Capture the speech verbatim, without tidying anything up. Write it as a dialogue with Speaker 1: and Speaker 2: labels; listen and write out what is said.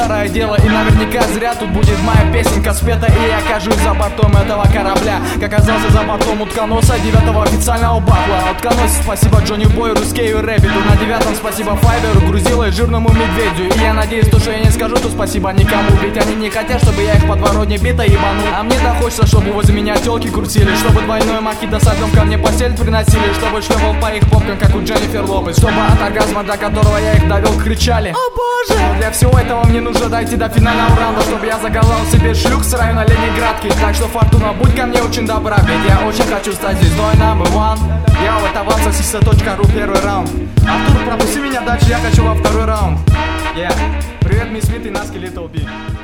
Speaker 1: старое дело, и наверняка зря тут будет моя песенка спета, и я окажусь за бортом этого корабля. Как оказался за бортом утконоса, девятого официального батла. Утконос, спасибо Джонни Бою, Рускею, Рэббиту. На девятом спасибо Файверу, Грузило и жирному медведю. И я надеюсь, то, что я не скажу, то спасибо никому. Ведь они не хотят, чтобы я их подворотне бита ебанул. А мне-то хочется, чтобы возле меня телки крутили, чтобы двойной мохито с льдом ко мне постель приносили, чтобы шлепал по их попкам, как у Дженнифер Лопес, чтобы от оргазма, до которого я их довел, кричали: «О боже!» Но для всего этого мне нужно дойти до финального раунда, чтобы я заказал себе шлюх с района Ленинградки. Так что, Фортуна, будь ко мне очень добра, ведь я очень хочу стать звездой number one. Я это вам сосиса точка ру, первый раунд. Артур, пропусти меня дальше, я хочу во второй раунд. Yeah. Привет, мисс Смит и Наски Литл Би.